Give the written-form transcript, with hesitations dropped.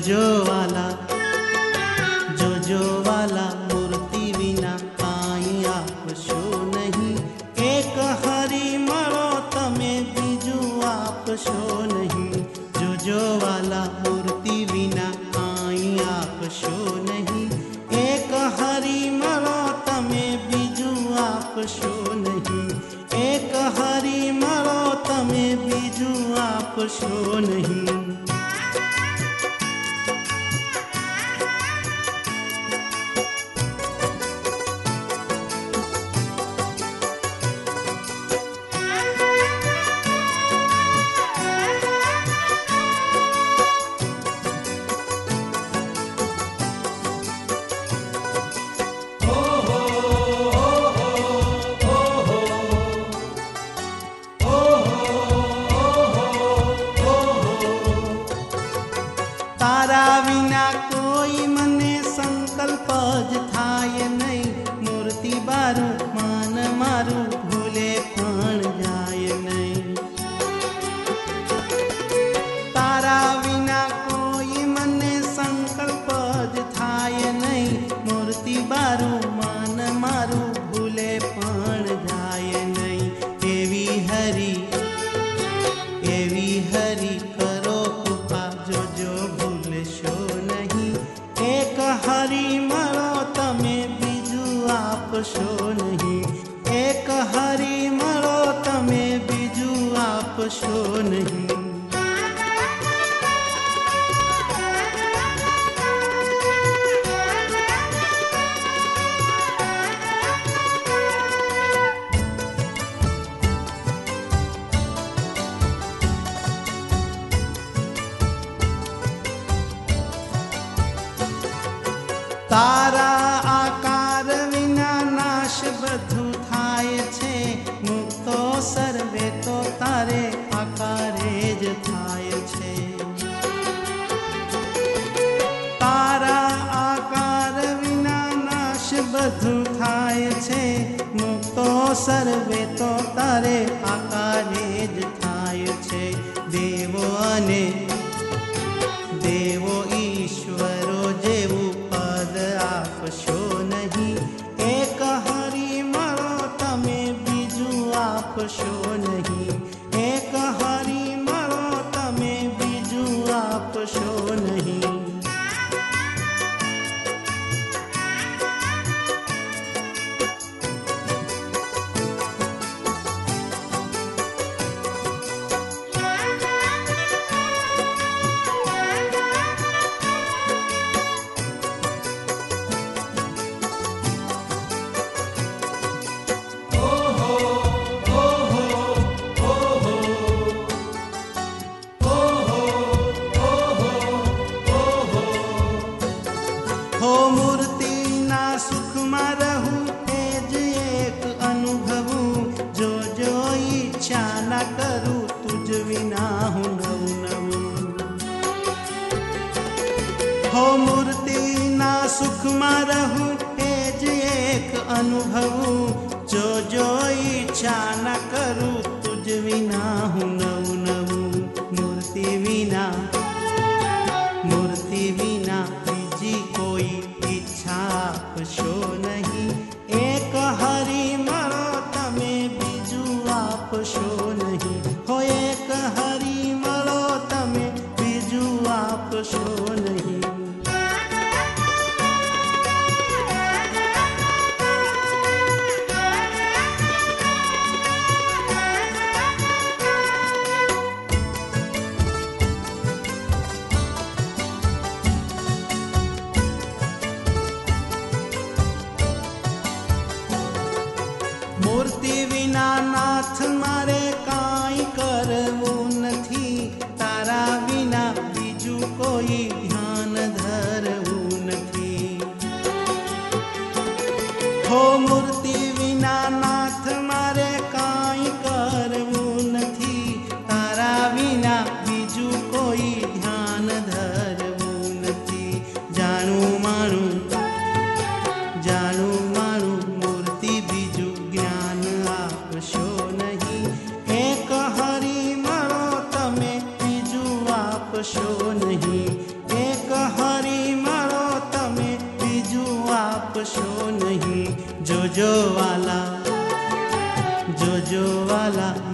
जो वाला मूर्ति विना काई आपशो नहीं। एक हरि मळो तमे बीजू आपशो नहीं। जो वाला मूर्ति विना काई आपशो नहीं। एक हरि मळो तमे बीजू आपशो नहीं। एक हरि मळो तमे बीजू आपशो नहीं। तारा विना कोई मने संकल्प ज थाय नहीं। मूर्ति बारू मान मारू भूले पण जाय नहीं। तारा विना कोई मने संकल्प ज थाय नहीं। मूर्ति बारू मान मारू भूले पण जाय नहीं। एवी हरी करो कृपा जो भूलशो नहीं। एक हरि मळो तमे बीजू आपशो नहीं। एक हरि मळो तमे बीजू आपशो नहीं। तारा आकार विना नाश बधु थाय छे। मुक्तो सर्वे तो तारे आकारे ज थाय छे। तारा आकार विना नाश बधु थाय छे। मुक्तो सर्वे तो तारे आकारे ज थाय छे। देवो ईश्वरो जेवू आपशो नहीं। एक हरि मळो तमे बीजू आपशो नहीं। एक हरि मळो तमे बीजू आपशो नहीं। हो मूर्ति ना सुख में रहूं तेज एक अनुभवू। जो इच्छा ना करूं तुझ विना हूँ नवू। हो मूर्ति ना सुख में रहूं तेज एक अनुभवू। जो इच्छा ना करूं तुझ विना हूँ नवू। मूर्ति विना बीजी कोई इच्छा आपशो नहीं। एक हरि मळो तमे बीजू आपशो नहीं। हो एक हरि मळो तमे बीजू आपशो नहीं। मूर्ति विना नाथ मारे काई करवू नथी। तारा विना बीजू कोई ध्यान धरवू नथी। हो मूर्ति विना नाथ मारे काई करवू नथी। तारा विना बीजू कोई ध्यान धरवू नथी। जाणू माणू मूर्ति बीजू ज्ञान आपशो नहीं। एक हरि मळो तमे बीजू आपशो नहीं। एक હરી મળો તમે બીજું આપશો નહીં. જોજો વાલા જોજો વાલા